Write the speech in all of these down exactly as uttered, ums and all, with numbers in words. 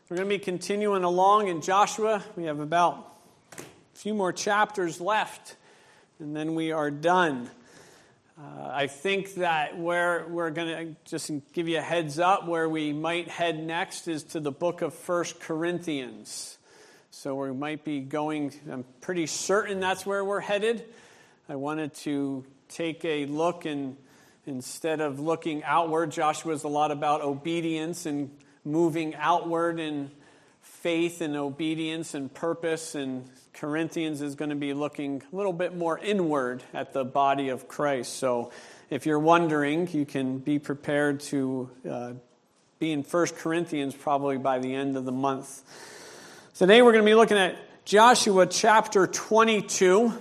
We're going to be continuing along in Joshua. We have about a few more chapters left, and then we are done. Uh, I think that where we're going to just give you a heads up, where we might head next is to the book of First Corinthians. So we might be going, I'm pretty certain that's where we're headed. I wanted to take a look, and instead of looking outward, Joshua is a lot about obedience and moving outward in faith and obedience and purpose, and Corinthians is going to be looking a little bit more inward at the body of Christ. So if you're wondering, you can be prepared to uh, be in First Corinthians probably by the end of the month. Today we're going to be looking at Joshua chapter twenty-two,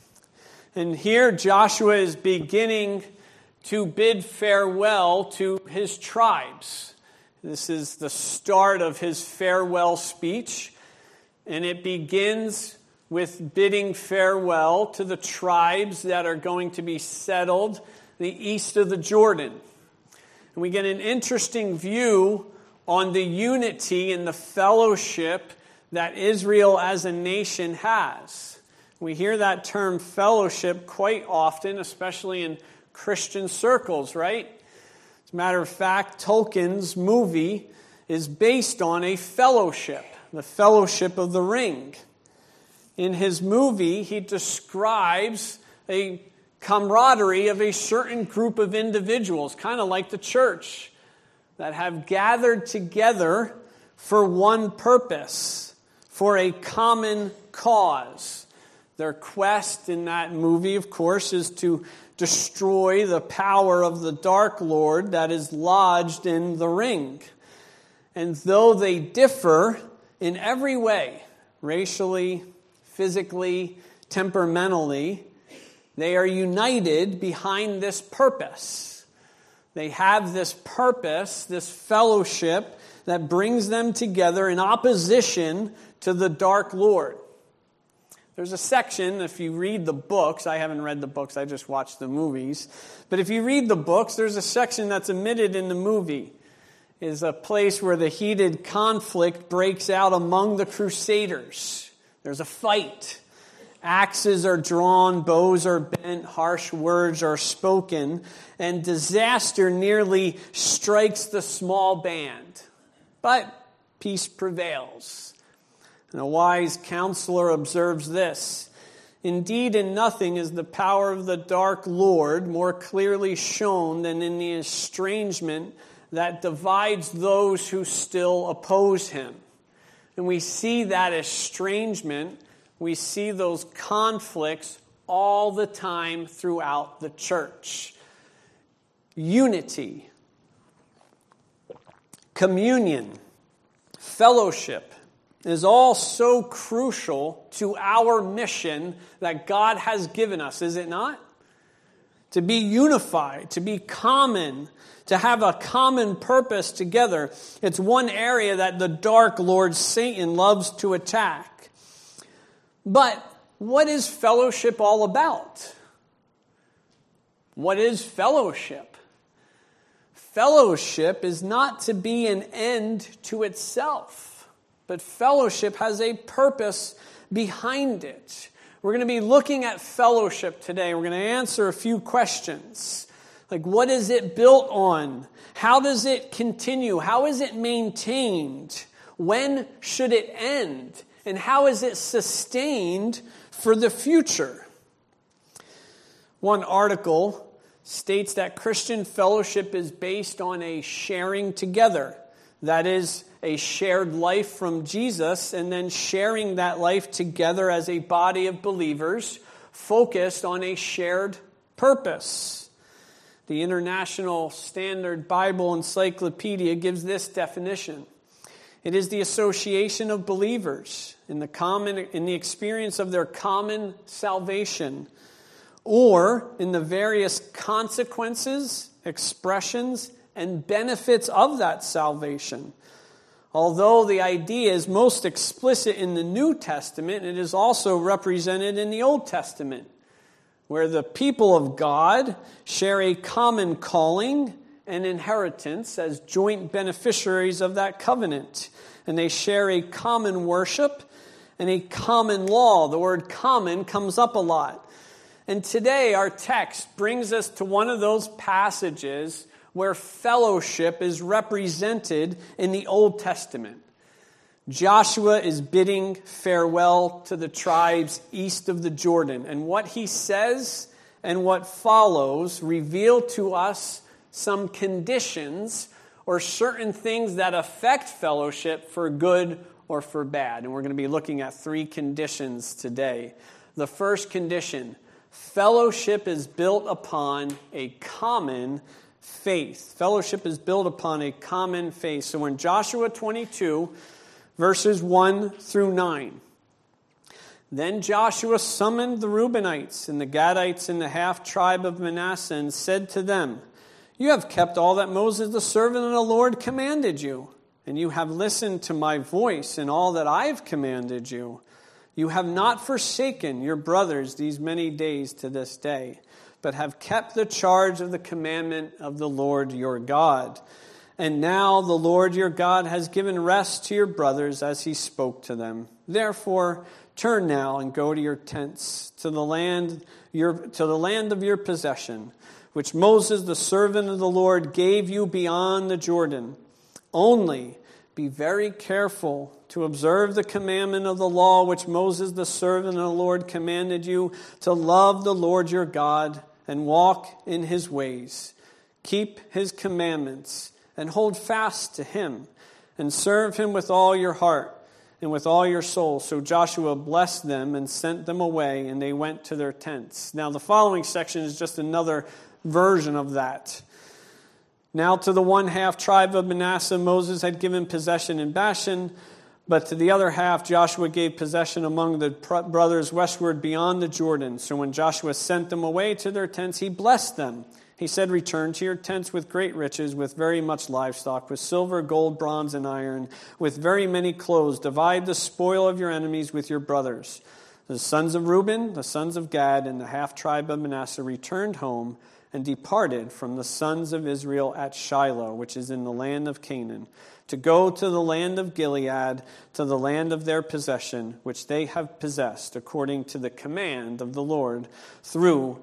and here Joshua is beginning to bid farewell to his tribes. This is the start of his farewell speech, and it begins with bidding farewell to the tribes that are going to be settled the east of the Jordan. And we get an interesting view on the unity and the fellowship that Israel as a nation has. We hear that term fellowship quite often, especially in Christian circles, right? As a matter of fact, Tolkien's movie is based on a fellowship, the Fellowship of the Ring. In his movie, he describes a camaraderie of a certain group of individuals, kind of like the church, that have gathered together for one purpose, for a common cause. Their quest in that movie, of course, is to destroy the power of the Dark Lord that is lodged in the ring. And though they differ in every way, racially, physically, temperamentally, they are united behind this purpose. They have this purpose, this fellowship that brings them together in opposition to the Dark Lord. There's a section, if you read the books, I haven't read the books, I just watched the movies, but if you read the books, there's a section that's omitted in the movie. It is a place where the heated conflict breaks out among the Crusaders. There's a fight. Axes are drawn, bows are bent, harsh words are spoken, and disaster nearly strikes the small band. But peace prevails. And a wise counselor observes this: indeed, in nothing is the power of the Dark Lord more clearly shown than in the estrangement that divides those who still oppose him. And we see that estrangement, we see those conflicts all the time throughout the church. Unity, communion, fellowship is all so crucial to our mission that God has given us, is it not? To be unified, to be common, to have a common purpose together. It's one area that the Dark Lord Satan loves to attack. But what is fellowship all about? What is fellowship? Fellowship is not to be an end to itself. But fellowship has a purpose behind it. We're going to be looking at fellowship today. We're going to answer a few questions. Like, what is it built on? How does it continue? How is it maintained? When should it end? And how is it sustained for the future? One article states that Christian fellowship is based on a sharing together. That is, a shared life from Jesus, and then sharing that life together as a body of believers focused on a shared purpose. The International Standard Bible Encyclopedia gives this definition: it is the association of believers in the common in the experience of their common salvation, or in the various consequences, expressions, and benefits of that salvation. Although the idea is most explicit in the New Testament, it is also represented in the Old Testament, where the people of God share a common calling and inheritance as joint beneficiaries of that covenant. and they share a common worship and a common law. The word common comes up a lot. And today our text brings us to one of those passages where fellowship is represented in the Old Testament. Joshua is bidding farewell to the tribes east of the Jordan. And what he says and what follows reveal to us some conditions or certain things that affect fellowship for good or for bad. And we're going to be looking at three conditions today. The first condition, fellowship is built upon a common faith. Fellowship is built upon a common faith. So in Joshua twenty-two, verses one through nine. Then Joshua summoned the Reubenites and the Gadites and the half-tribe of Manasseh and said to them, "You have kept all that Moses the servant of the Lord commanded you, and you have listened to my voice in all that I have commanded you. You have not forsaken your brothers these many days to this day, but have kept the charge of the commandment of the Lord your God. And now the Lord your God has given rest to your brothers as he spoke to them. Therefore, turn now and go to your tents, to the land your to the land of your possession, which Moses, the servant of the Lord, gave you beyond the Jordan. Only be very careful to observe the commandment of the law which Moses, the servant of the Lord, commanded you, to love the Lord your God and walk in his ways. Keep his commandments and hold fast to him, and serve him with all your heart and with all your soul." So Joshua blessed them and sent them away, and they went to their tents. Now the following section is just another version of that. Now to the one half tribe of Manasseh, Moses had given possession in Bashan, but to the other half Joshua gave possession among the brothers westward beyond the Jordan. So when Joshua sent them away to their tents, he blessed them. He said, "Return to your tents with great riches, with very much livestock, with silver, gold, bronze, and iron, with very many clothes. Divide the spoil of your enemies with your brothers." The sons of Reuben, the sons of Gad, and the half-tribe of Manasseh returned home and departed from the sons of Israel at Shiloh, which is in the land of Canaan, to go to the land of Gilead, to the land of their possession, which they have possessed, according to the command of the Lord through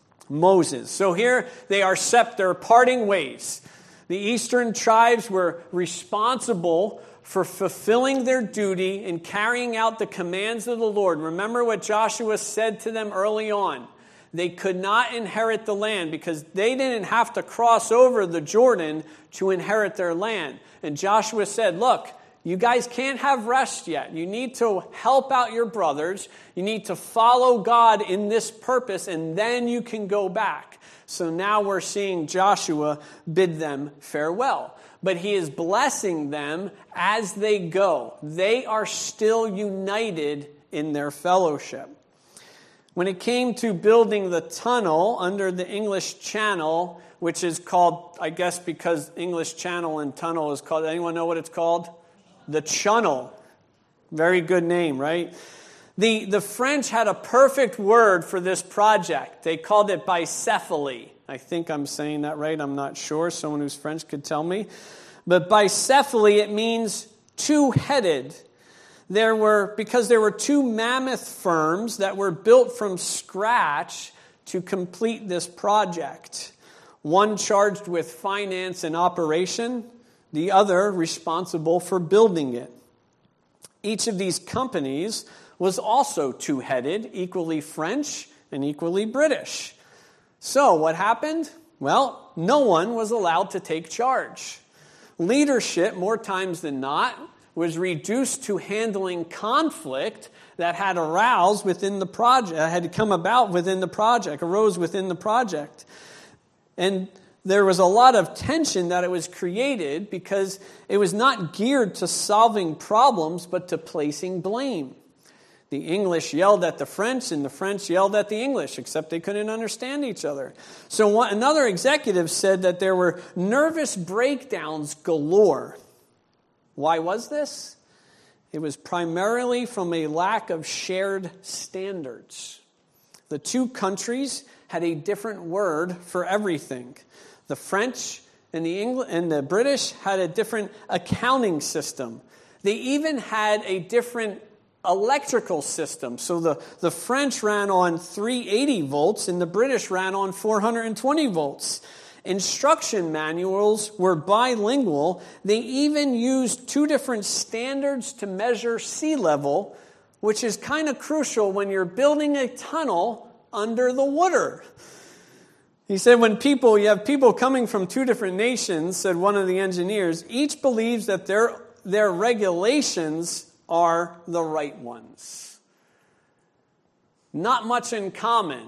Moses. So here they are set, they're parting ways. The eastern tribes were responsible for fulfilling their duty and carrying out the commands of the Lord. Remember what Joshua said to them early on. They could not inherit the land because they didn't have to cross over the Jordan to inherit their land. And Joshua said, look, you guys can't have rest yet. You need to help out your brothers. You need to follow God in this purpose, and then you can go back. So now we're seeing Joshua bid them farewell. But he is blessing them as they go. They are still united in their fellowship. When it came to building the tunnel under the English Channel, which is called, I guess because English Channel and tunnel is called, anyone know what it's called? The Channel. Very good name, right? The, the French had a perfect word for this project. They called it bicephaly. I think I'm saying that right. I'm not sure. Someone who's French could tell me. But bicephaly, it means two-headed. There were, because there were two mammoth firms that were built from scratch to complete this project. One charged with finance and operation, the other responsible for building it. Each of these companies was also two-headed, equally French and equally British. So what happened? Well, no one was allowed to take charge. Leadership, more times than not, was reduced to handling conflict that had aroused within the project, had come about within the project, arose within the project. And there was a lot of tension that it was created because it was not geared to solving problems, but to placing blame. The English yelled at the French, and the French yelled at the English, except they couldn't understand each other. So one, another executive said that there were nervous breakdowns galore. Why was this? It was primarily from a lack of shared standards. The two countries had a different word for everything. The French and the English and the British had a different accounting system. They even had a different electrical system. So the, the French ran on three hundred eighty volts and the British ran on four hundred twenty volts. Instruction manuals were bilingual. They even used two different standards to measure sea level, which is kind of crucial when you're building a tunnel under the water. He said when people, you have people coming from two different nations, said one of the engineers, each believes that their, their regulations are the right ones. Not much in common.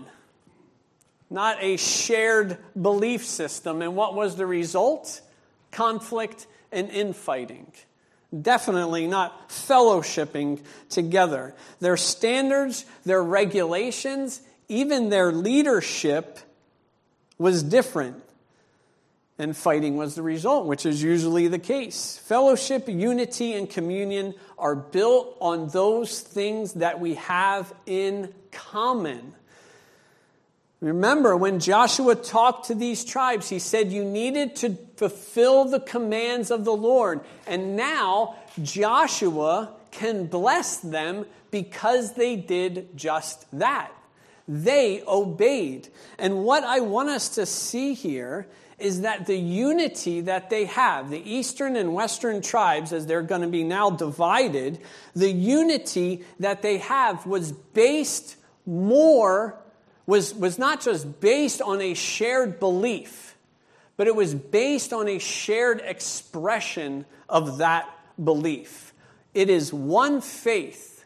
Not a shared belief system. And what was the result? Conflict and infighting. Definitely not fellowshipping together. Their standards, their regulations, even their leadership was different. And fighting was the result, which is usually the case. Fellowship, unity, and communion are built on those things that we have in common. Remember, when Joshua talked to these tribes, he said you needed to fulfill the commands of the Lord. And now Joshua can bless them because they did just that. They obeyed. And what I want us to see here is that the unity that they have, the eastern and western tribes, as they're going to be now divided, the unity that they have was based more was, was not just based on a shared belief, but it was based on a shared expression of that belief. It is one faith,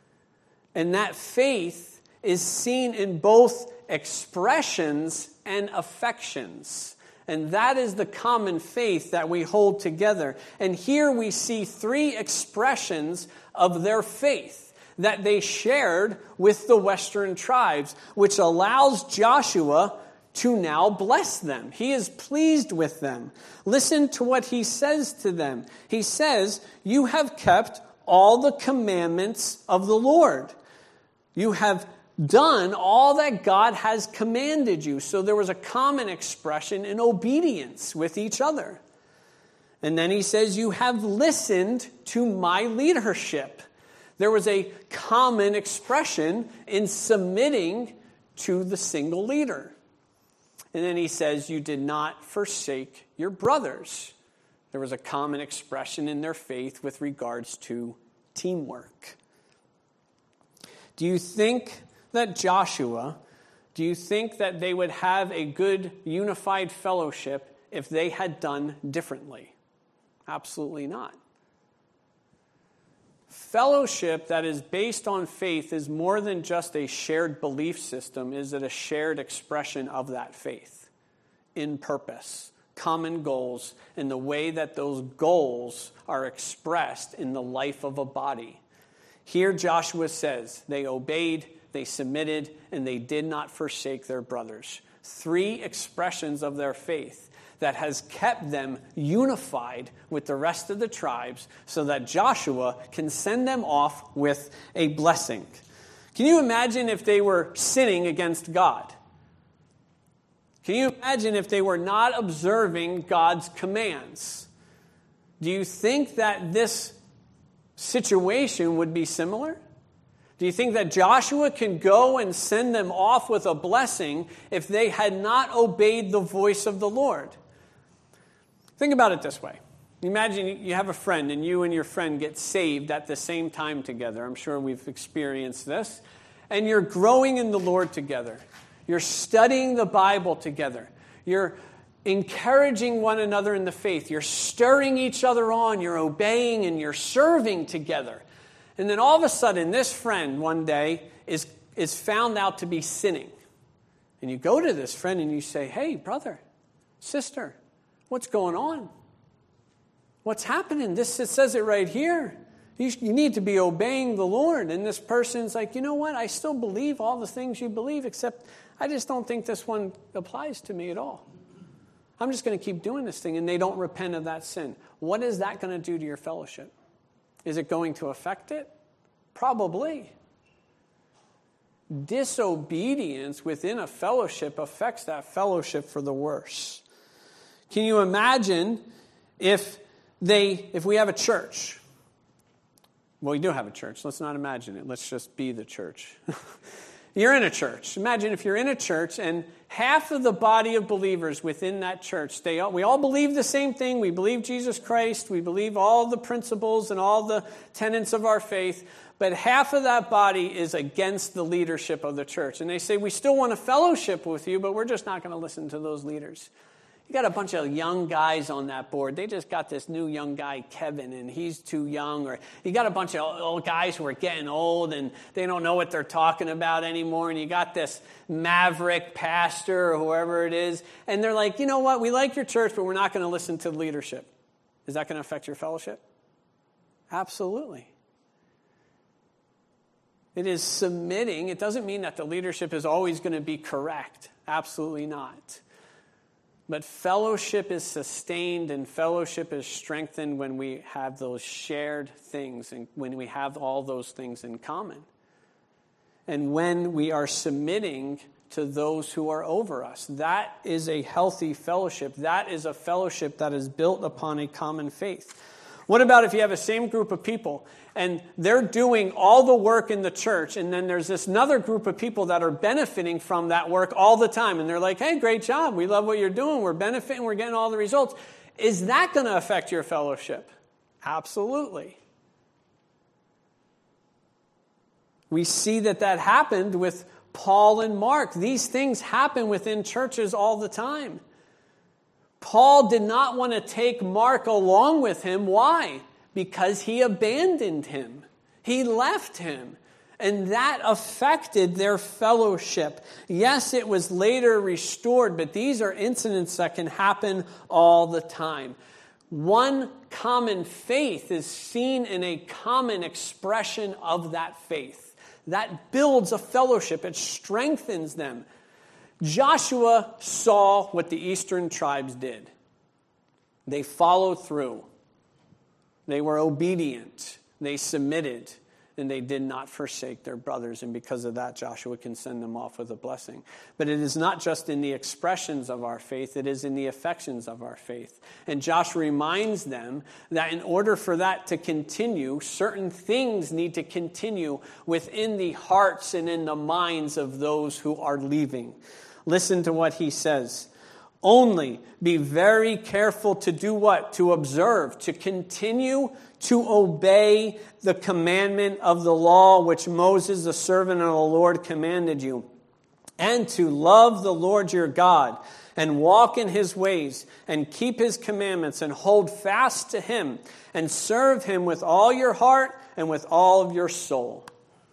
and that faith is seen in both expressions and affections. And that is the common faith that we hold together. And here we see three expressions of their faith that they shared with the western tribes, which allows Joshua to now bless them. He is pleased with them. Listen to what he says to them. He says, "You have kept all the commandments of the Lord. You have done all that God has commanded you." So there was a common expression in obedience with each other. And then he says, "You have listened to my leadership." There was a common expression in submitting to the single leader. And then he says, "You did not forsake your brothers." There was a common expression in their faith with regards to teamwork. Do you think that Joshua, do you think that they would have a good unified fellowship if they had done differently? Absolutely not. Fellowship that is based on faith is more than just a shared belief system. Is it a shared expression of that faith in purpose, common goals, and the way that those goals are expressed in the life of a body? Here Joshua says they obeyed, they submitted, and they did not forsake their brothers. Three expressions of their faith that has kept them unified with the rest of the tribes so that Joshua can send them off with a blessing. Can you imagine if they were sinning against God? Can you imagine if they were not observing God's commands? Do you think that this situation would be similar? Do you think that Joshua can go and send them off with a blessing if they had not obeyed the voice of the Lord? Think about it this way. Imagine you have a friend and you and your friend get saved at the same time together. I'm sure we've experienced this. And you're growing in the Lord together. You're studying the Bible together. You're encouraging one another in the faith. You're stirring each other on. You're obeying and you're serving together. And then all of a sudden, this friend one day is, is found out to be sinning. And you go to this friend and you say, "Hey, brother, sister, what's going on? What's happening? This it says it right here. You, you need to be obeying the Lord." And this person's like, "You know what? I still believe all the things you believe, except I just don't think this one applies to me at all. I'm just going to keep doing this thing." And they don't repent of that sin. What is that going to do to your fellowship? Is it going to affect it? Probably. Disobedience within a fellowship affects that fellowship for the worse. Can you imagine if they, if we have a church Well, we do have a church. Let's not imagine it. Let's just be the church. You're in a church. Imagine if you're in a church and half of the body of believers within that church, they all, we all believe the same thing. We believe Jesus Christ. We believe all the principles and all the tenets of our faith. But half of that body is against the leadership of the church. And they say, we still want to fellowship with you, but we're just not going to listen to those leaders. You got a bunch of young guys on that board. They just got this new young guy, Kevin, and he's too young. Or you got a bunch of old guys who are getting old and they don't know what they're talking about anymore. And you got this maverick pastor or whoever it is. And they're like, you know what? We like your church, but we're not going to listen to the leadership. Is that going to affect your fellowship? Absolutely. It is submitting. It doesn't mean that the leadership is always going to be correct. Absolutely not. But fellowship is sustained and fellowship is strengthened when we have those shared things and when we have all those things in common. And when we are submitting to those who are over us. That is a healthy fellowship. That is a fellowship that is built upon a common faith. What about if you have a same group of people and they're doing all the work in the church and then there's this another group of people that are benefiting from that work all the time and they're like, hey, great job. We love what you're doing. We're benefiting. We're getting all the results. Is that going to affect your fellowship? Absolutely. We see that that happened with Paul and Mark. These things happen within churches all the time. Paul did not want to take Mark along with him. Why? Because he abandoned him. He left him. And that affected their fellowship. Yes, it was later restored, but these are incidents that can happen all the time. One common faith is seen in a common expression of that faith. That builds a fellowship. It strengthens them. Joshua saw what the eastern tribes did. They followed through. They were obedient. They submitted. And they did not forsake their brothers. And because of that, Joshua can send them off with a blessing. But it is not just in the expressions of our faith. It is in the affections of our faith. And Joshua reminds them that in order for that to continue, certain things need to continue within the hearts and in the minds of those who are leaving. Listen to what he says. Only be very careful to do what? To observe, to continue to obey the commandment of the law which Moses, the servant of the Lord, commanded you, and to love the Lord your God, and walk in his ways, and keep his commandments, and hold fast to him, and serve him with all your heart and with all of your soul.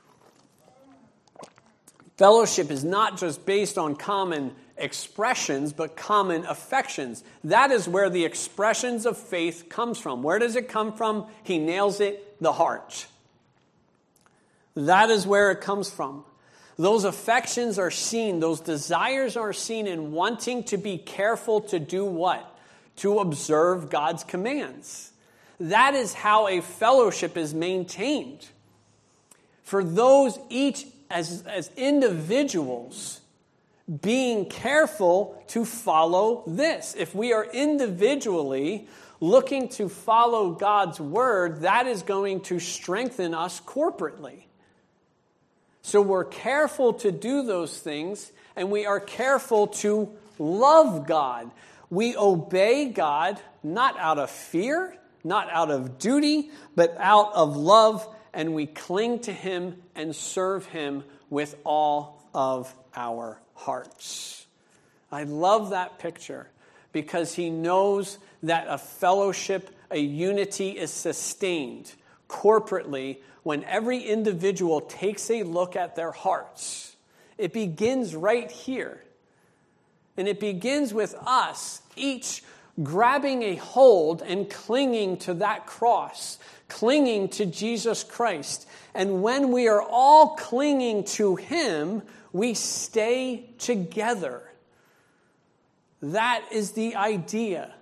Fellowship is not just based on common expressions, but common affections. That is where the expressions of faith comes from. Where does it come from? He nails it, the heart. That is where it comes from. Those affections are seen, those desires are seen in wanting to be careful to do what? To observe God's commands. That is how a fellowship is maintained. For those each as, as individuals, being careful to follow this. If we are individually looking to follow God's word, that is going to strengthen us corporately. So we're careful to do those things, and we are careful to love God. We obey God not out of fear, not out of duty, but out of love, and we cling to him and serve him with all of our hearts. I love that picture because he knows that a fellowship, a unity is sustained corporately when every individual takes a look at their hearts. It begins right here. And it begins with us each grabbing a hold and clinging to that cross, clinging to Jesus Christ. And when we are all clinging to him, we stay together. That is the idea.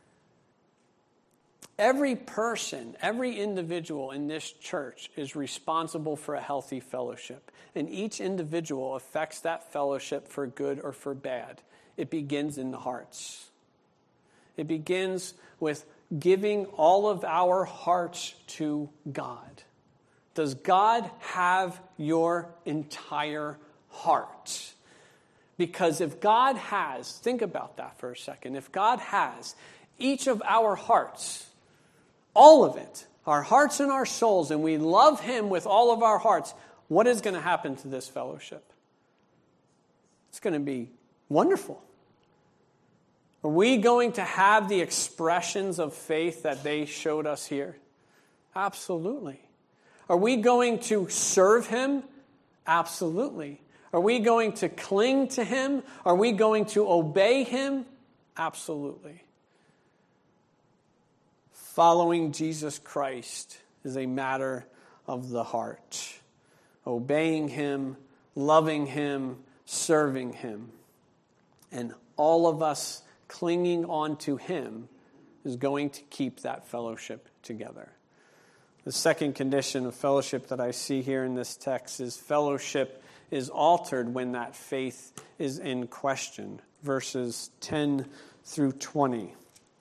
Every person, every individual in this church is responsible for a healthy fellowship. And each individual affects that fellowship for good or for bad. It begins in the hearts. It begins with giving all of our hearts to God. Does God have your entire heart? Because if God has, think about that for a second. If God has each of our hearts, all of it, our hearts and our souls, and we love him with all of our hearts, what is going to happen to this fellowship? It's going to be wonderful. Are we going to have the expressions of faith that they showed us here? Absolutely. Are we going to serve him? Absolutely. Are we going to cling to him? Are we going to obey him? Absolutely. Following Jesus Christ is a matter of the heart. Obeying him, loving him, serving him. And all of us clinging on to him is going to keep that fellowship together. The second condition of fellowship that I see here in this text is fellowship is altered when that faith is in question. Verses ten through twenty.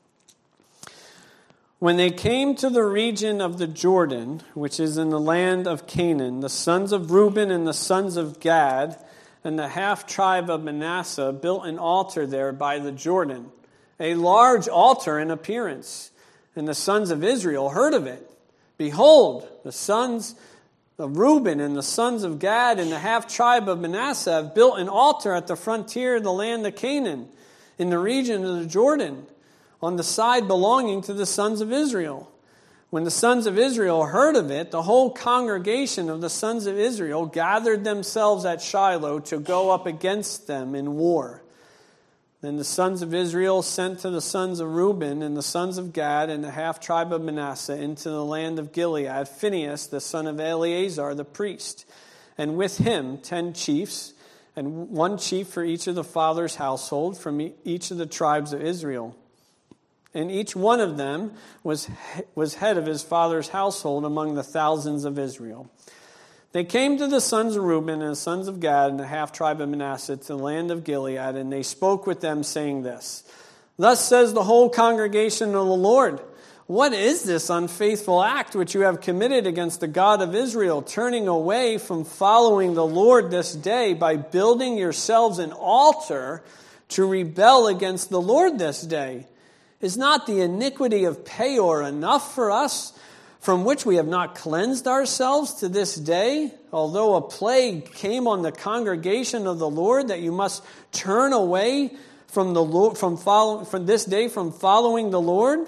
When they came to the region of the Jordan, which is in the land of Canaan, the sons of Reuben and the sons of Gad and the half-tribe of Manasseh built an altar there by the Jordan, a large altar in appearance. And the sons of Israel heard of it. Behold, the sons of Reuben and the sons of Gad and the half-tribe of Manasseh have built an altar at the frontier of the land of Canaan, in the region of the Jordan, on the side belonging to the sons of Israel. When the sons of Israel heard of it, the whole congregation of the sons of Israel gathered themselves at Shiloh to go up against them in war. Then the sons of Israel sent to the sons of Reuben and the sons of Gad and the half-tribe of Manasseh into the land of Gilead, Phinehas, the son of Eleazar, the priest, and with him ten chiefs, and one chief for each of the father's household from each of the tribes of Israel. And each one of them was, was head of his father's household among the thousands of Israel. They came to the sons of Reuben and the sons of Gad and the half-tribe of Manasseh to the land of Gilead, and they spoke with them, saying this, Thus says the whole congregation of the Lord, What is this unfaithful act which you have committed against the God of Israel, turning away from following the Lord this day by building yourselves an altar to rebel against the Lord this day? Is not the iniquity of Peor enough for us, from which we have not cleansed ourselves to this day, although a plague came on the congregation of the Lord, that you must turn away from the Lord, from follow, from this day from following the Lord?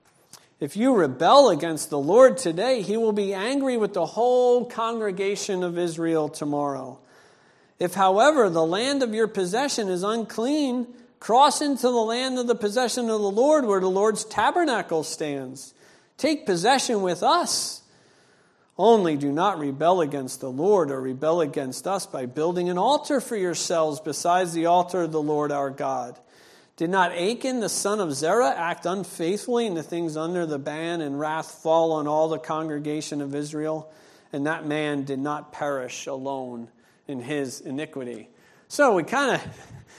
If you rebel against the Lord today, he will be angry with the whole congregation of Israel tomorrow. If, however, the land of your possession is unclean, cross into the land of the possession of the Lord, where the Lord's tabernacle stands. Take possession with us. Only do not rebel against the Lord or rebel against us by building an altar for yourselves besides the altar of the Lord our God. Did not Achan, the son of Zerah, act unfaithfully in the things under the ban, and wrath fall on all the congregation of Israel? And that man did not perish alone in his iniquity. So we kind of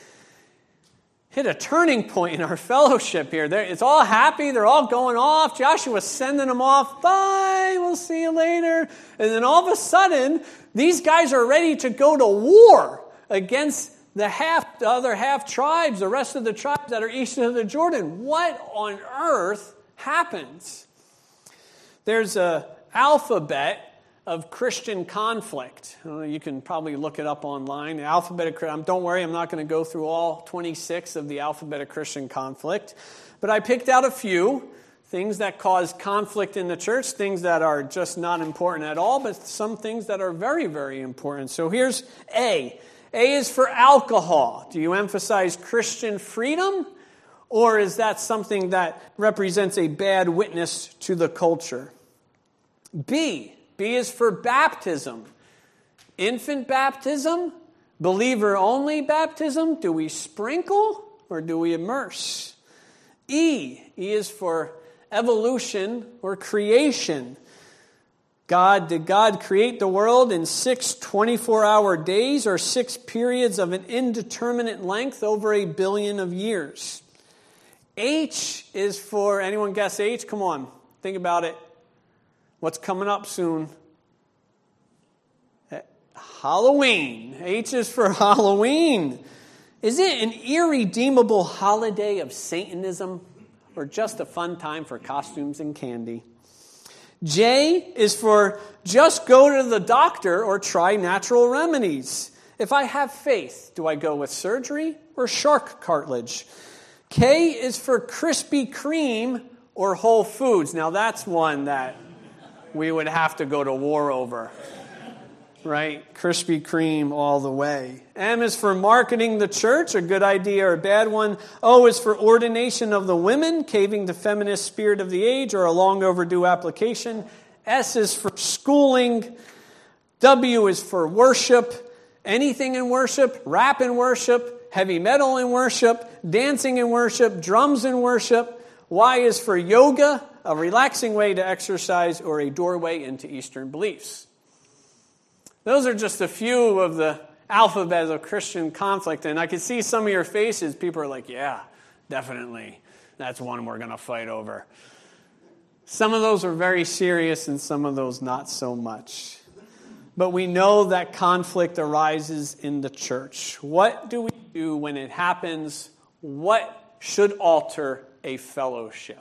hit a turning point in our fellowship here. They're, it's all happy. They're all going off. Joshua's sending them off. Bye. We'll see you later. And then all of a sudden, these guys are ready to go to war against the half, the other half tribes, the rest of the tribes that are east of the Jordan. What on earth happens? There's an alphabet of Christian conflict. You can probably look it up online. The alphabet of, don't worry, I'm not going to go through all twenty-six of the alphabet of Christian conflict. But I picked out a few things that cause conflict in the church, things that are just not important at all, but some things that are very, very important. So here's A. A is for alcohol. Do you emphasize Christian freedom? Or is that something that represents a bad witness to the culture? B. B is for baptism. Infant baptism? Believer-only baptism? Do we sprinkle or do we immerse? E. E is for evolution or creation. God, did God create the world in six twenty-four hour days or six periods of an indeterminate length over a billion of years? H is for, anyone guess H? Come on, think about it. What's coming up soon? Halloween. H is for Halloween. Is it an irredeemable holiday of Satanism or just a fun time for costumes and candy? J is for just go to the doctor or try natural remedies. If I have faith, do I go with surgery or shark cartilage? K is for Krispy Kreme or Whole Foods. Now that's one that we would have to go to war over. Right? Krispy Kreme all the way. M is for marketing the church, a good idea or a bad one. O is for ordination of the women, caving the feminist spirit of the age or a long overdue application. S is for schooling. W is for worship. Anything in worship, rap in worship, heavy metal in worship, dancing in worship, drums in worship. Y is for yoga, a relaxing way to exercise or a doorway into Eastern beliefs. Those are just a few of the alphabets of Christian conflict. And I can see some of your faces. People are like, yeah, definitely. That's one we're going to fight over. Some of those are very serious and some of those not so much. But we know that conflict arises in the church. What do we do when it happens? What should alter a fellowship?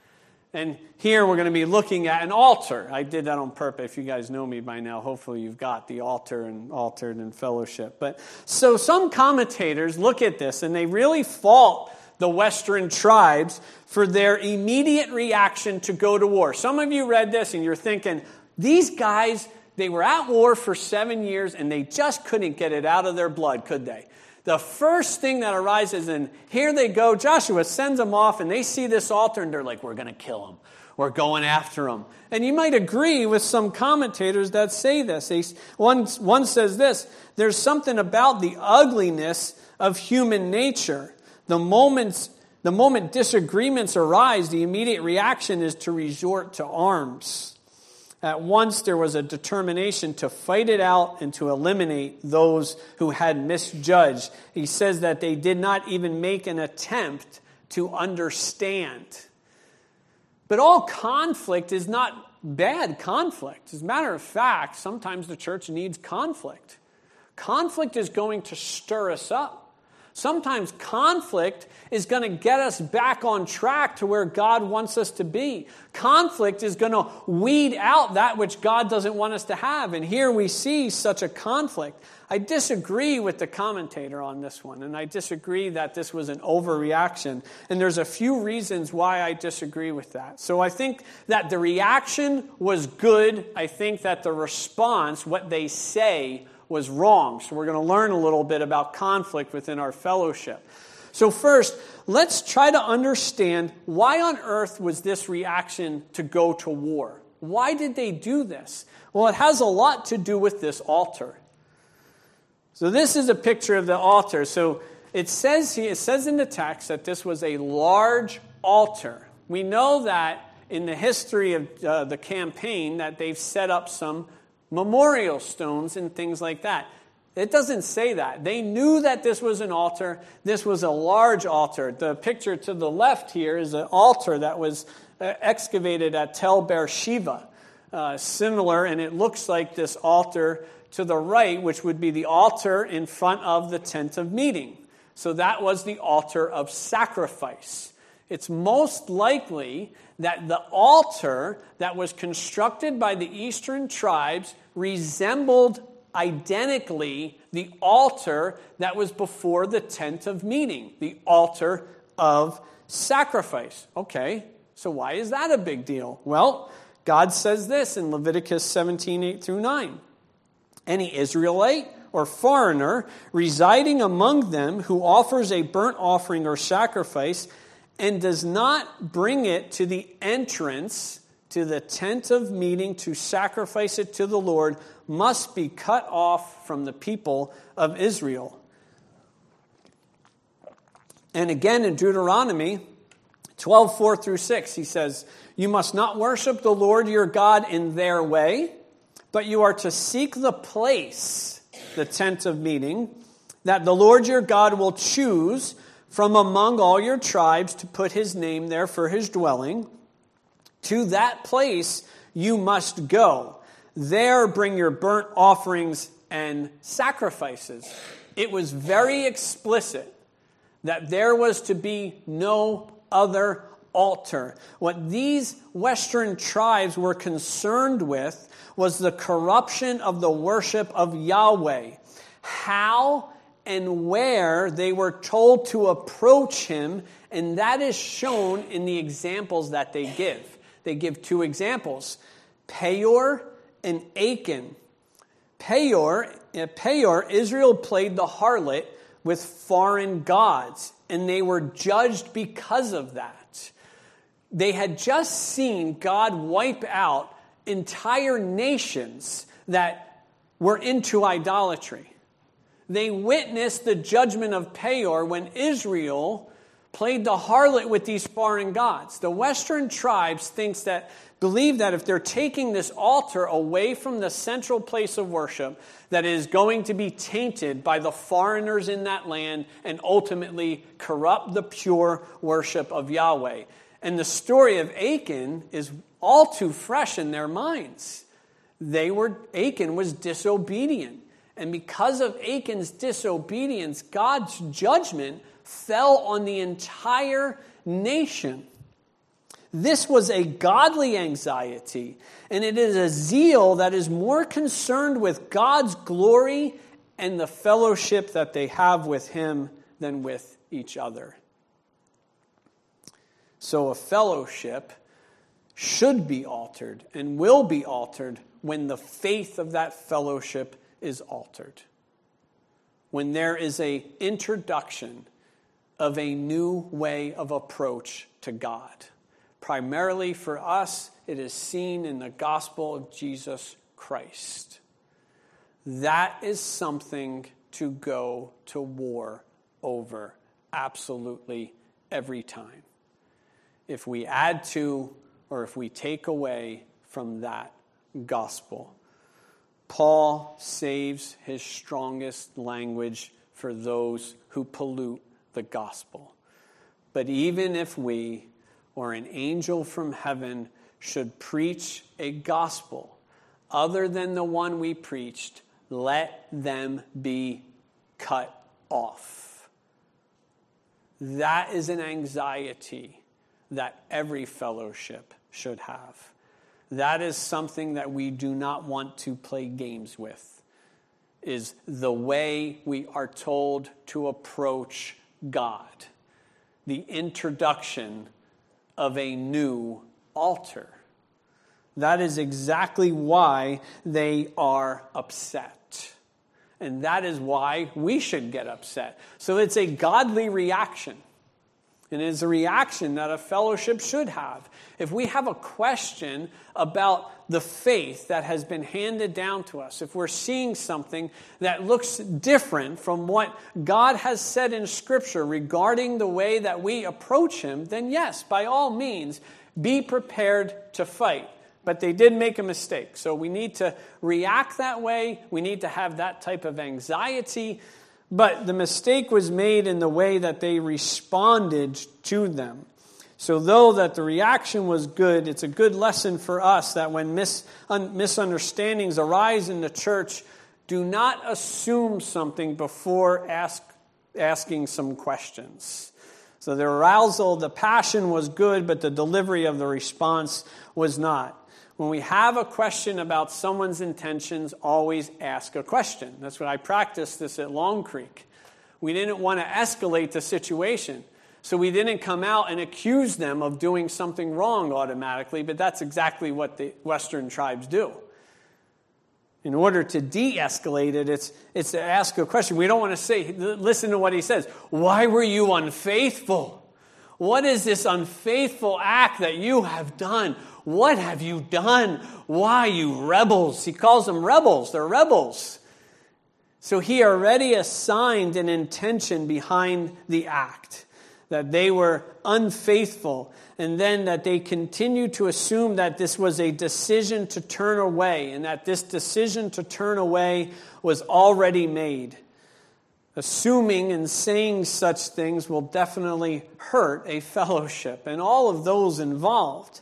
And here we're going to be looking at an altar. I did that on purpose. If you guys know me by now, hopefully you've got the altar and altered and fellowship. But so some commentators look at this and they really fault the Western tribes for their immediate reaction to go to war. Some of you read this and you're thinking, these guys, they were at war for seven years and they just couldn't get it out of their blood, could they? The first thing that arises, and here they go, Joshua sends them off, and they see this altar, and they're like, we're going to kill him. We're going after him. And you might agree with some commentators that say this. They, one, one says this, there's something about the ugliness of human nature. The moments, the moment disagreements arise, the immediate reaction is to resort to arms. At once there was a determination to fight it out and to eliminate those who had misjudged. He says that they did not even make an attempt to understand. But all conflict is not bad conflict. As a matter of fact, sometimes the church needs conflict. Conflict is going to stir us up. Sometimes conflict is going to get us back on track to where God wants us to be. Conflict is going to weed out that which God doesn't want us to have. And here we see such a conflict. I disagree with the commentator on this one, and I disagree that this was an overreaction. And there's a few reasons why I disagree with that. So I think that the reaction was good. I think that the response, what they say, was wrong. So we're going to learn a little bit about conflict within our fellowship. So first, let's try to understand why on earth was this reaction to go to war? Why did they do this? Well, it has a lot to do with this altar. So this is a picture of the altar. So it says here, it says in the text that this was a large altar. We know that in the history of uh, the campaign that they've set up some memorial stones and things like that. It doesn't say that. They knew that this was an altar. This was a large altar. The picture to the left here is an altar that was excavated at Tel Beersheba. Uh, similar, and it looks like this altar to the right, which would be the altar in front of the tent of meeting. So that was the altar of sacrifice. It's most likely that the altar that was constructed by the eastern tribes resembled identically the altar that was before the tent of meeting, the altar of sacrifice. Okay, so why is that a big deal? Well, God says this in Leviticus seventeen, eight through nine. Any Israelite or foreigner residing among them who offers a burnt offering or sacrifice and does not bring it to the entrance to the tent of meeting to sacrifice it to the Lord must be cut off from the people of Israel. And again in Deuteronomy twelve, four through six, he says, you must not worship the Lord your God in their way, but you are to seek the place, the tent of meeting, that the Lord your God will choose from among all your tribes to put his name there for his dwelling. To that place you must go. There bring your burnt offerings and sacrifices. It was very explicit that there was to be no other altar. What these Western tribes were concerned with was the corruption of the worship of Yahweh. How and where they were told to approach him, and that is shown in the examples that they give. They give two examples, Peor and Achan. Peor, Peor, Israel played the harlot with foreign gods, and they were judged because of that. They had just seen God wipe out entire nations that were into idolatry. They witnessed the judgment of Peor when Israel played the harlot with these foreign gods. The Western tribes thinks that believe that if they're taking this altar away from the central place of worship, that it is going to be tainted by the foreigners in that land and ultimately corrupt the pure worship of Yahweh. And the story of Achan is all too fresh in their minds. They were Achan was disobedient. And because of Achan's disobedience, God's judgment fell on the entire nation. This was a godly anxiety, and it is a zeal that is more concerned with God's glory and the fellowship that they have with him than with each other. So a fellowship should be altered and will be altered when the faith of that fellowship is altered. When there is an introduction of a new way of approach to God. Primarily for us, it is seen in the gospel of Jesus Christ. That is something to go to war over absolutely every time. If we add to or if we take away from that gospel. Paul saves his strongest language for those who pollute the gospel. But even if we or an angel from heaven should preach a gospel other than the one we preached, let them be cut off. That is an anxiety that every fellowship should have. That is something that we do not want to play games with, is the way we are told to approach God. The introduction of a new altar. That is exactly why they are upset. And that is why we should get upset. So it's a godly reaction. And it is a reaction that a fellowship should have. If we have a question about the faith that has been handed down to us, if we're seeing something that looks different from what God has said in Scripture regarding the way that we approach him, then yes, by all means, be prepared to fight. But they did make a mistake. So we need to react that way. We need to have that type of anxiety. But the mistake was made in the way that they responded to them. So though that the reaction was good, it's a good lesson for us that when mis- un- misunderstandings arise in the church, do not assume something before ask, asking some questions. So the arousal, the passion was good, but the delivery of the response was not. When we have a question about someone's intentions, always ask a question. That's what I practiced this at Long Creek. We didn't want to escalate the situation. So we didn't come out and accuse them of doing something wrong automatically, but that's exactly what the Western tribes do. In order to de-escalate it, it's, it's to ask a question. We don't want to say, listen to what he says. Why were you unfaithful? What is this unfaithful act that you have done? What have you done? Why, you rebels? He calls them rebels. They're rebels. So he already assigned an intention behind the act, that they were unfaithful, and then that they continued to assume that this was a decision to turn away, and that this decision to turn away was already made. Assuming and saying such things will definitely hurt a fellowship and all of those involved,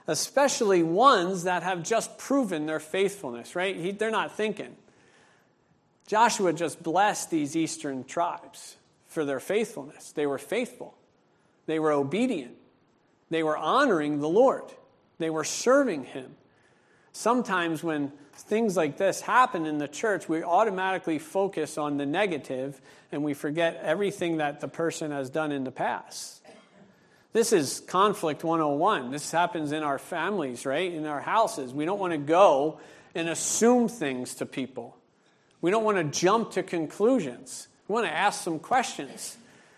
especially ones that have just proven their faithfulness, right? He, they're not thinking, Joshua just blessed these eastern tribes for their faithfulness. They were faithful. They were obedient. They were honoring the Lord. They were serving him. Sometimes when things like this happen in the church, we automatically focus on the negative and we forget everything that the person has done in the past. This is conflict one oh one. This happens in our families, right? In our houses. We don't want to go and assume things to people. We don't want to jump to conclusions. We want to ask some questions.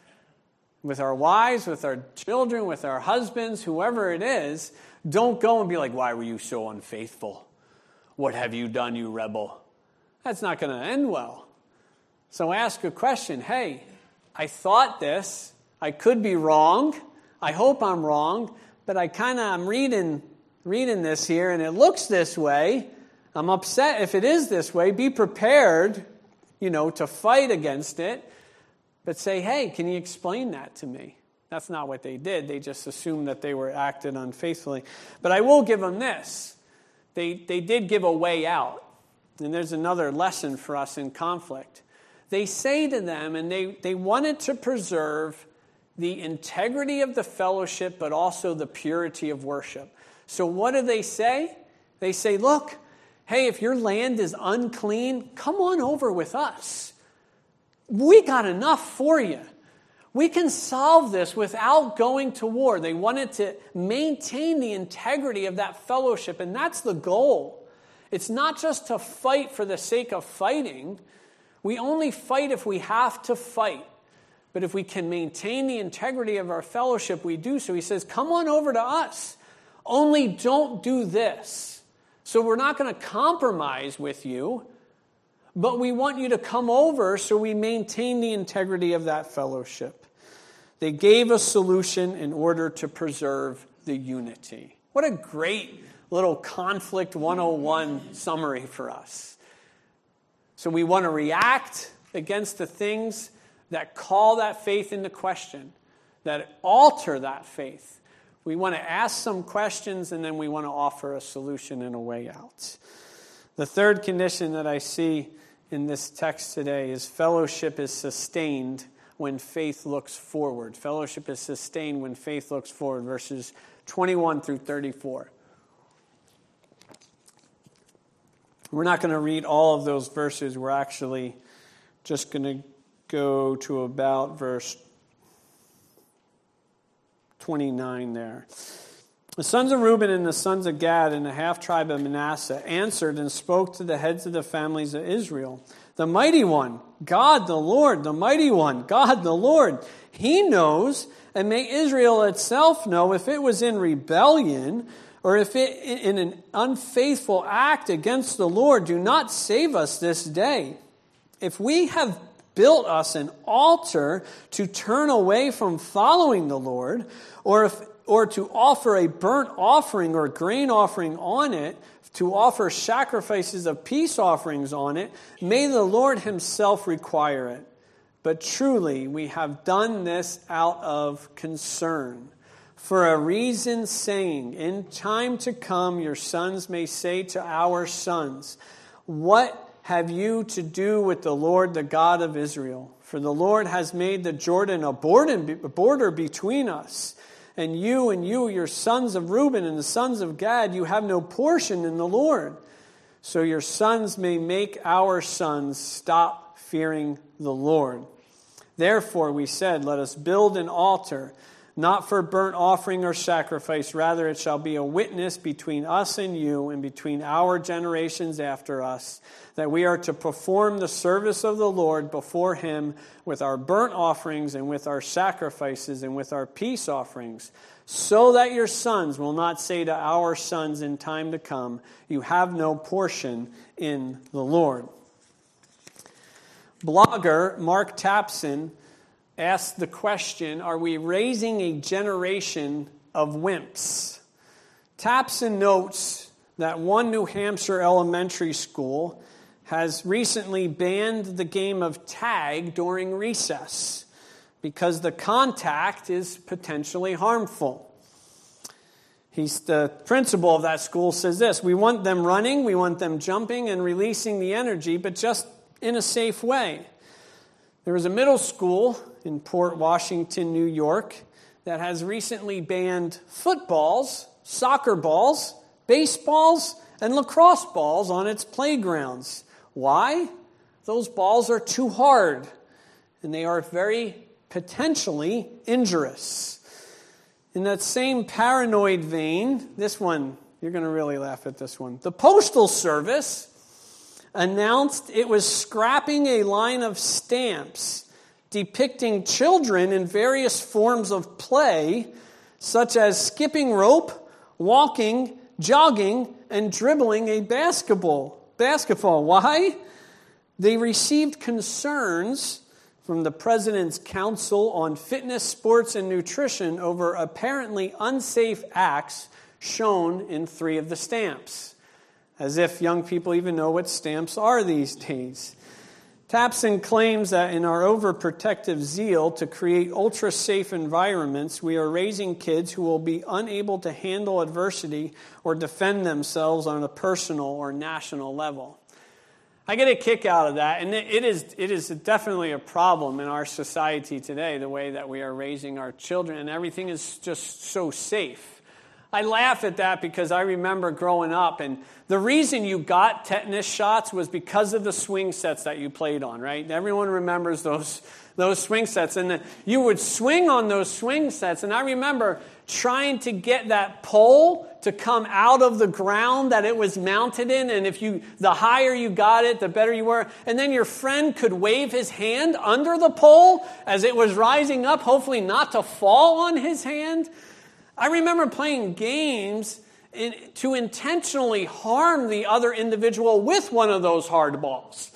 With our wives, with our children, with our husbands, whoever it is, don't go and be like, why were you so unfaithful? What have you done, you rebel? That's not going to end well. So ask a question. Hey, I thought this. I could be wrong. I hope I'm wrong. But I kind of, I'm reading, reading this here, and it looks this way. I'm upset if it is this way. Be prepared, you know, to fight against it. But say, hey, can you explain that to me? That's not what they did. They just assumed that they were acted unfaithfully. But I will give them this. They, they did give a way out. And there's another lesson for us in conflict. They say to them, and they, they wanted to preserve the integrity of the fellowship, but also the purity of worship. So what do they say? They say, look, hey, if your land is unclean, come on over with us. We got enough for you. We can solve this without going to war. They wanted to maintain the integrity of that fellowship, and that's the goal. It's not just to fight for the sake of fighting. We only fight if we have to fight. But if we can maintain the integrity of our fellowship, we do so. He says, come on over to us. Only don't do this. So we're not going to compromise with you, but we want you to come over so we maintain the integrity of that fellowship. They gave a solution in order to preserve the unity. What a great little conflict one oh one summary for us. So we want to react against the things that call that faith into question, that alter that faith. We want to ask some questions, and then we want to offer a solution and a way out. The third condition that I see in this text today is fellowship is sustained when faith looks forward. Fellowship is sustained when faith looks forward, verses twenty-one through thirty-four. We're not going to read all of those verses. We're actually just going to go to about verse twenty-nine there. The sons of Reuben and the sons of Gad and the half-tribe of Manasseh answered and spoke to the heads of the families of Israel. The mighty one, God the Lord, the mighty one, God the Lord, he knows, and may Israel itself know if it was in rebellion or if it in an unfaithful act against the Lord, do not save us this day. If we have built us an altar to turn away from following the Lord, or if or to offer a burnt offering or grain offering on it, to offer sacrifices of peace offerings on it, may the Lord himself require it. But truly, we have done this out of concern, for a reason, saying, in time to come your sons may say to our sons, what have you to do with the Lord, the God of Israel? For the Lord has made the Jordan a border between us. And you and you, your sons of Reuben and the sons of Gad, you have no portion in the Lord. So your sons may make our sons stop fearing the Lord. Therefore we said, let us build an altar, not for burnt offering or sacrifice. Rather it shall be a witness between us and you and between our generations after us, that we are to perform the service of the Lord before him with our burnt offerings and with our sacrifices and with our peace offerings, so that your sons will not say to our sons in time to come, you have no portion in the Lord. Blogger Mark Tapson asked the question, are we raising a generation of wimps? Tapson notes that one New Hampshire elementary school has recently banned the game of tag during recess because the contact is potentially harmful. He's the principal of that school says this, we want them running, we want them jumping and releasing the energy, but just in a safe way. There was a middle school in Port Washington, New York, that has recently banned footballs, soccer balls, baseballs, and lacrosse balls on its playgrounds. Why? Those balls are too hard, and they are very potentially injurious. In that same paranoid vein, this one, you're going to really laugh at this one. The Postal Service announced it was scrapping a line of stamps depicting children in various forms of play, such as skipping rope, walking, jogging, and dribbling a basketball. Basketball. Why? They received concerns from the President's Council on Fitness, Sports, and Nutrition over apparently unsafe acts shown in three of the stamps. As if young people even know what stamps are these days. Tapson claims that in our overprotective zeal to create ultra-safe environments, we are raising kids who will be unable to handle adversity or defend themselves on a personal or national level. I get a kick out of that, and it is it is definitely a problem in our society today, the way that we are raising our children, and everything is just so safe. I laugh at that because I remember growing up, and the reason you got tetanus shots was because of the swing sets that you played on, right? Everyone remembers those those swing sets, and the, you would swing on those swing sets, and I remember trying to get that pole to come out of the ground that it was mounted in, and if you, the higher you got it, the better you were, and then your friend could wave his hand under the pole as it was rising up, hopefully not to fall on his hand. I remember playing games in, to intentionally harm the other individual with one of those hard balls.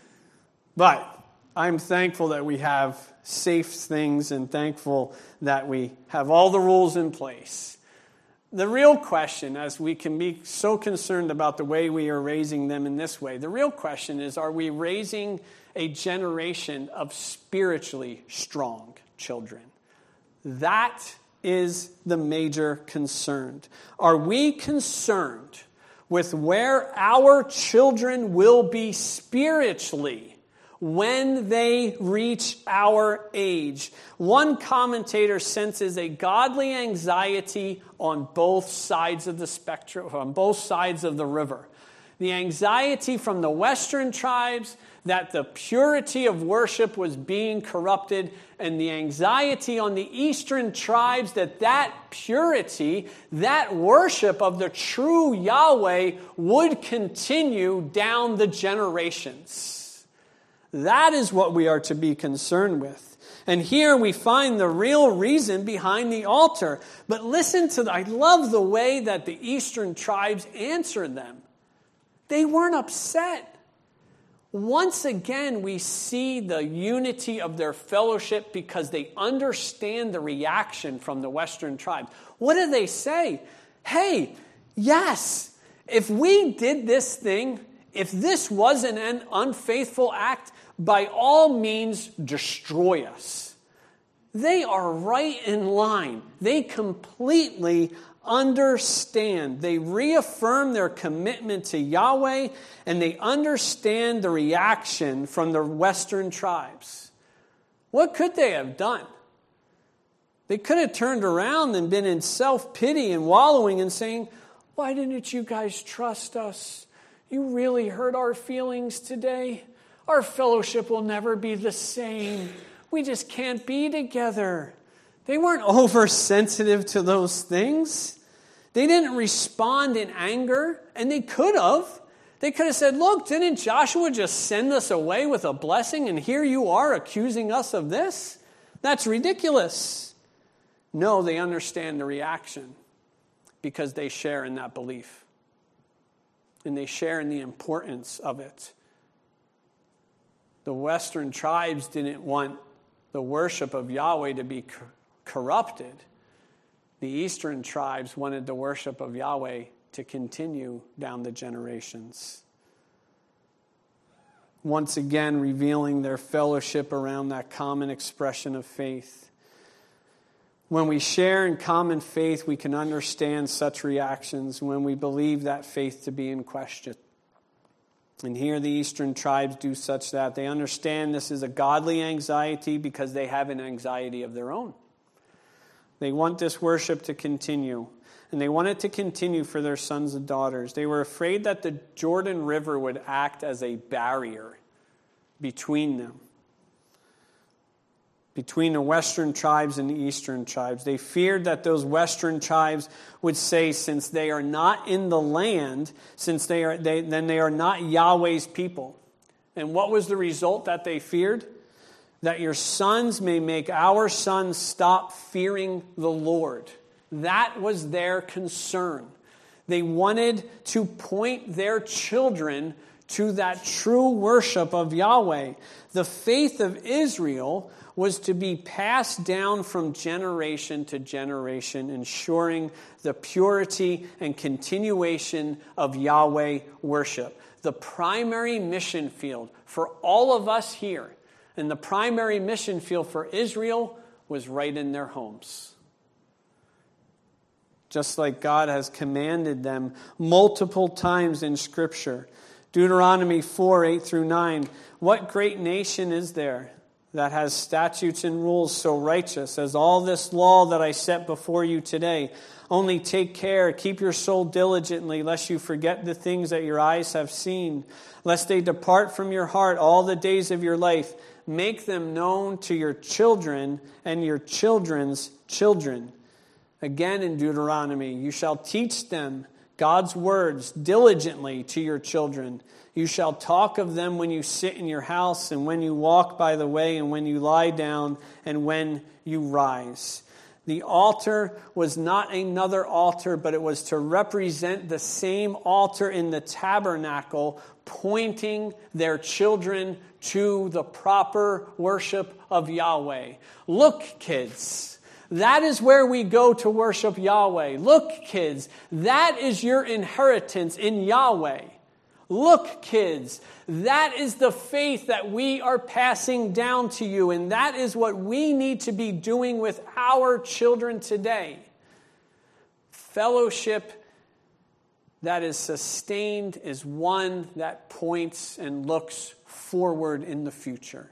But I'm thankful that we have safe things and thankful that we have all the rules in place. The real question, as we can be so concerned about the way we are raising them in this way, the real question is, are we raising a generation of spiritually strong children? That is the major concern. Are we concerned with where our children will be spiritually when they reach our age? One commentator senses a godly anxiety on both sides of the spectrum, on both sides of the river. The anxiety from the Western tribes that the purity of worship was being corrupted, and the anxiety on the Eastern tribes that that purity, that worship of the true Yahweh would continue down the generations. That is what we are to be concerned with. And here we find the real reason behind the altar. But listen to, the, I love the way that the Eastern tribes answered them. They weren't upset. Once again, we see the unity of their fellowship because they understand the reaction from the Western tribes. What do they say? Hey, yes, if we did this thing, if this was an unfaithful act, by all means, destroy us. They are right in line. They completely understand. They reaffirm their commitment to Yahweh, and they understand the reaction from the Western tribes. What could they have done? They could have turned around and been in self-pity and wallowing and saying, why didn't you guys trust us? You really hurt our feelings today. Our fellowship will never be the same. We just can't be together. They weren't oversensitive to those things. They didn't respond in anger, and they could have. They could have said, look, didn't Joshua just send us away with a blessing, and here you are accusing us of this? That's ridiculous. No, they understand the reaction because they share in that belief, and they share in the importance of it. The Western tribes didn't want the worship of Yahweh to be corrupted. The Eastern tribes wanted the worship of Yahweh to continue down the generations. Once again, revealing their fellowship around that common expression of faith. When we share in common faith, we can understand such reactions when we believe that faith to be in question. And here the eastern tribes do such that they understand this is a godly anxiety because they have an anxiety of their own. They want this worship to continue. And they want it to continue for their sons and daughters. They were afraid that the Jordan River would act as a barrier between them, between the western tribes and the eastern tribes. They feared that those western tribes would say, since they are not in the land, since they are, they, then they are not Yahweh's people. And what was the result that they feared? That your sons may make our sons stop fearing the Lord. That was their concern. They wanted to point their children to that true worship of Yahweh. The faith of Israel was to be passed down from generation to generation, ensuring the purity and continuation of Yahweh worship. The primary mission field for all of us here, and the primary mission field for Israel, was right in their homes. Just like God has commanded them multiple times in Scripture. Deuteronomy four, eight through nine. What great nation is there that has statutes and rules so righteous as all this law that I set before you today? Only take care, keep your soul diligently, lest you forget the things that your eyes have seen, lest they depart from your heart all the days of your life. Make them known to your children and your children's children. Again in Deuteronomy, you shall teach them God's words diligently to your children. You shall talk of them when you sit in your house, and when you walk by the way, and when you lie down, and when you rise. The altar was not another altar, but it was to represent the same altar in the tabernacle, pointing their children to the proper worship of Yahweh. Look, kids. That is where we go to worship Yahweh. Look, kids, that is your inheritance in Yahweh. Look, kids, that is the faith that we are passing down to you, and that is what we need to be doing with our children today. Fellowship that is sustained is one that points and looks forward in the future.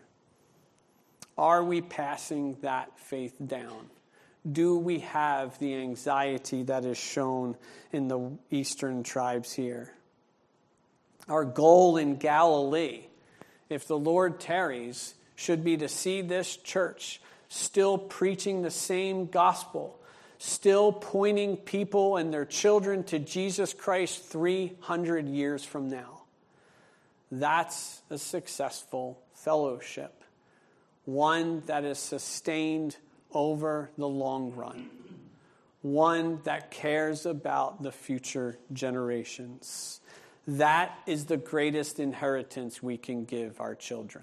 Are we passing that faith down? Do we have the anxiety that is shown in the eastern tribes here? Our goal in Galilee, if the Lord tarries, should be to see this church still preaching the same gospel, still pointing people and their children to Jesus Christ three hundred years from now. That's a successful fellowship, one that is sustained over the long run, one that cares about the future generations. That is the greatest inheritance we can give our children.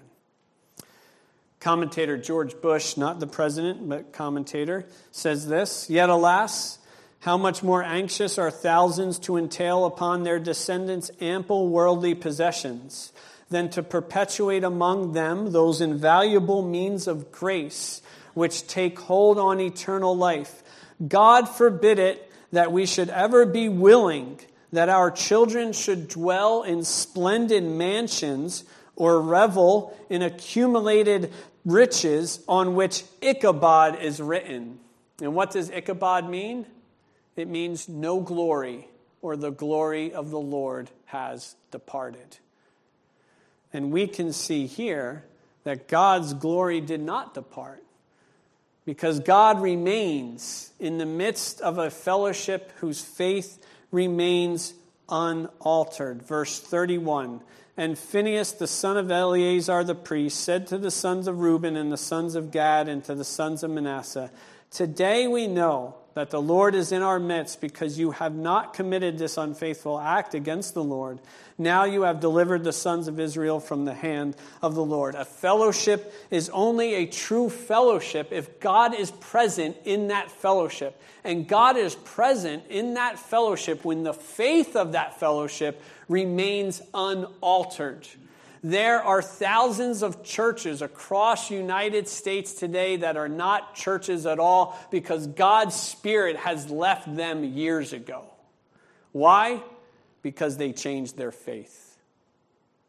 Commentator George Bush, not the president, but commentator, says this: "Yet alas, how much more anxious are thousands to entail upon their descendants ample worldly possessions than to perpetuate among them those invaluable means of grace which take hold on eternal life. God forbid it that we should ever be willing that our children should dwell in splendid mansions or revel in accumulated riches on which Ichabod is written." And what does Ichabod mean? It means no glory, or the glory of the Lord has departed. And we can see here that God's glory did not depart, because God remains in the midst of a fellowship whose faith remains unaltered. Verse thirty-one, "And Phinehas, the son of Eleazar the priest, said to the sons of Reuben and the sons of Gad and to the sons of Manasseh, Today we know that the Lord is in our midst, because you have not committed this unfaithful act against the Lord. Now you have delivered the sons of Israel from the hand of the Lord." A fellowship is only a true fellowship if God is present in that fellowship. And God is present in that fellowship when the faith of that fellowship remains unaltered. There are thousands of churches across the United States today that are not churches at all because God's Spirit has left them years ago. Why? Because they changed their faith.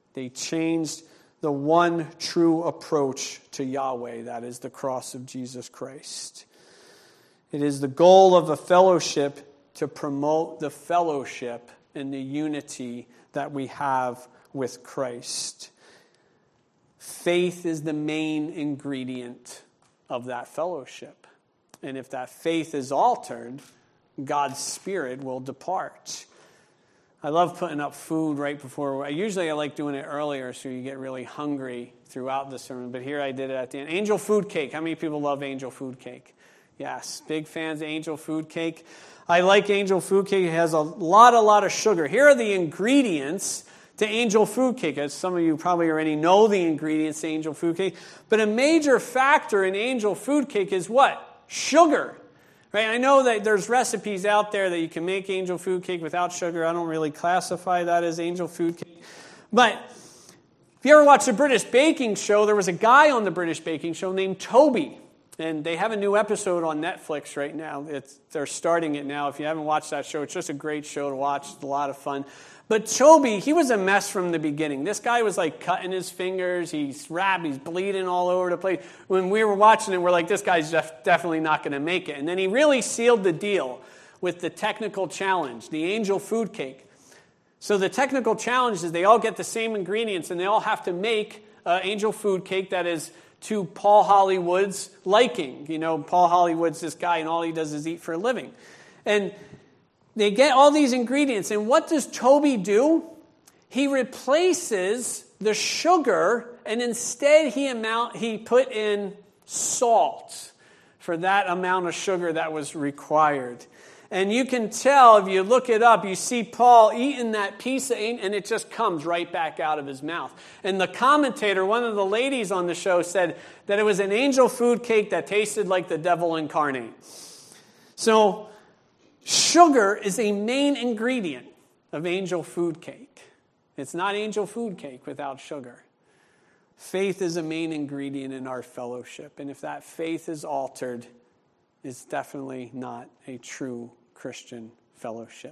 They changed the one true approach to Yahweh, that is the cross of Jesus Christ. It is the goal of a fellowship to promote the fellowship and the unity that we have with Christ. Faith is the main ingredient of that fellowship. And if that faith is altered, God's Spirit will depart. I love putting up food right before. Usually I like doing it earlier so you get really hungry throughout the sermon. But here I did it at the end. Angel food cake. How many people love angel food cake? Yes, big fans of angel food cake. I like angel food cake. It has a lot, a lot of sugar. Here are the ingredients to angel food cake. As some of you probably already know the ingredients to angel food cake. But a major factor in angel food cake is what? Sugar. Right? I know that there's recipes out there that you can make angel food cake without sugar. I don't really classify that as angel food cake. But if you ever watch the British Baking Show, there was a guy on the British Baking Show named Toby. And they have a new episode on Netflix right now. It's, they're starting it now. If you haven't watched that show, it's just a great show to watch. It's a lot of fun. But Toby, he was a mess from the beginning. This guy was like cutting his fingers. He's wrapped. He's bleeding all over the place. When we were watching it, we're like, this guy's def- definitely not going to make it. And then he really sealed the deal with the technical challenge, the angel food cake. So the technical challenge is they all get the same ingredients, and they all have to make uh, angel food cake that is to Paul Hollywood's liking. You know, Paul Hollywood's this guy, and all he does is eat for a living. And they get all these ingredients, and what does Toby do? He replaces the sugar, and instead he amount he put in salt for that amount of sugar that was required. And you can tell, if you look it up, you see Paul eating that piece, of, and it just comes right back out of his mouth. And the commentator, one of the ladies on the show, said that it was an angel food cake that tasted like the devil incarnate. So sugar is a main ingredient of angel food cake. It's not angel food cake without sugar. Faith is a main ingredient in our fellowship. And if that faith is altered, it's definitely not a true Christian fellowship.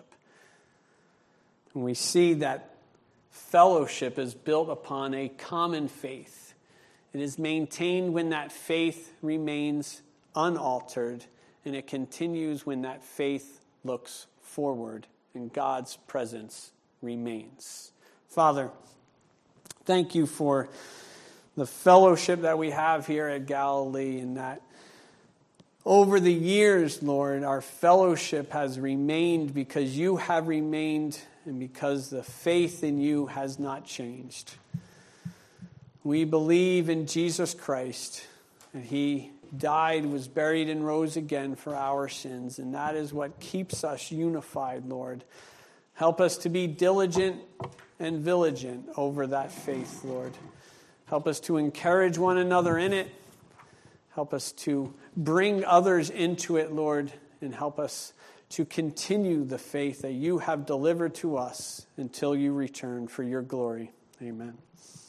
And we see that fellowship is built upon a common faith. It is maintained when that faith remains unaltered, and it continues when that faith looks forward and God's presence remains. Father, thank you for the fellowship that we have here at Galilee, and that over the years, Lord, our fellowship has remained because you have remained and because the faith in you has not changed. We believe in Jesus Christ, and he died, was buried, and rose again for our sins, and that is what keeps us unified, Lord. Help us to be diligent and vigilant over that faith, Lord. Help us to encourage one another in it. Help us to bring others into it, Lord, and help us to continue the faith that you have delivered to us until you return for your glory. Amen.